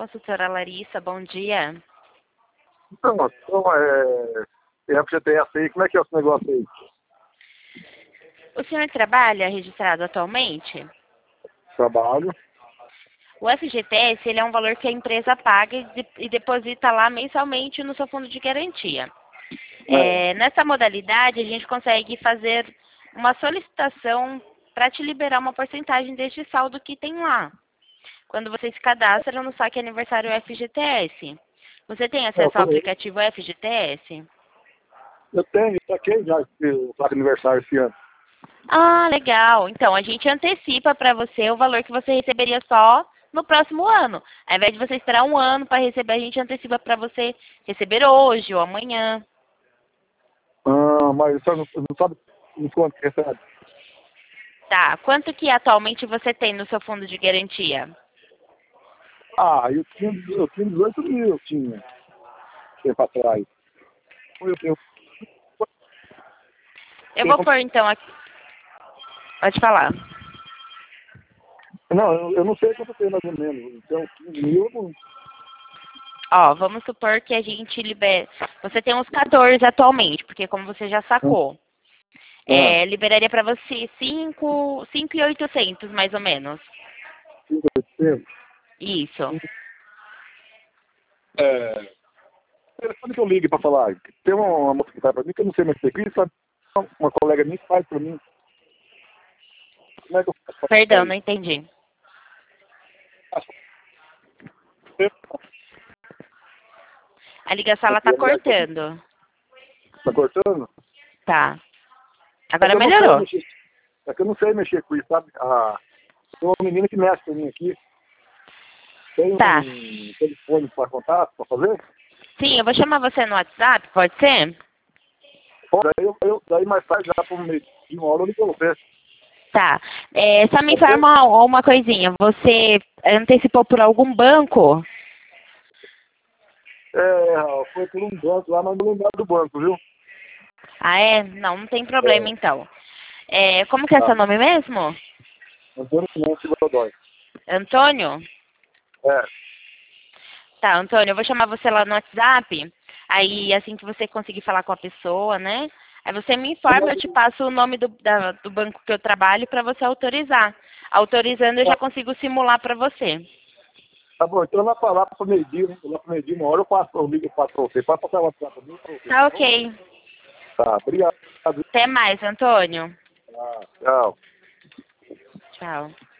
consultora Larissa, bom dia. Então, FGTS aí, como é que é esse negócio aí? O senhor trabalha registrado atualmente? Trabalho. O FGTS, ele é um valor que a empresa paga e deposita lá mensalmente no seu fundo de garantia. Nessa modalidade, a gente consegue fazer uma solicitação para te liberar uma porcentagem deste saldo que tem lá, quando você se cadastra no saque aniversário FGTS. Você tem acesso ao aplicativo FGTS? Eu tenho, saquei já o saque aniversário esse ano. Ah, legal. Então, a gente antecipa para você o valor que você receberia só no próximo ano. Ao invés de você esperar um ano para receber, a gente antecipa para você receber hoje ou amanhã. Mas você não sabe em quanto que recebe? Tá. Quanto que atualmente você tem no seu fundo de garantia? Eu tinha 18 mil, eu tinha, tempo atrás. Eu vou pôr então aqui. Pode falar. Não, eu não sei quanto eu tenho mais ou menos. Então, 15 mil, não. Ó, vamos supor que a gente libera. Você tem uns 14 atualmente, porque como você já sacou. Liberaria para você 5.800 mais ou menos. 5.800? Isso. Telefone que eu ligue para falar. Tem uma moça que faz para mim que eu não sei mexer com isso, sabe? Uma colega minha que faz para mim. Como é que eu faço? Perdão, não entendi. A ligação ela tá cortando. Tá cortando? Tá. Agora melhorou. É que eu não sei mexer com isso, sabe? Tem uma menina que mexe para mim aqui. Tem um telefone para contato, para fazer? Sim, eu vou chamar você no WhatsApp, pode ser? Daí mais tarde, já por meio de uma hora, eu ligo para você. Tá. Só me informa uma coisinha. Você antecipou por algum banco? Foi por um banco lá, mas não lembro do banco, viu? Ah, é? Não tem problema então. Como que é seu nome mesmo? Antônio Monte Godoy. Antônio? Tá, Antônio, eu vou chamar você lá no WhatsApp. Aí, assim que você conseguir falar com a pessoa, né? Aí você me informa, eu te passo o nome do banco que eu trabalho para você autorizar. Autorizando, eu já consigo simular para você. Tá bom, então lá para meio-dia, né? Lá para meio-dia, uma hora eu ligo para você. Pode passar o WhatsApp para mim? Tá, ok. Tá, obrigado. Até mais, Antônio. Tchau. Tchau.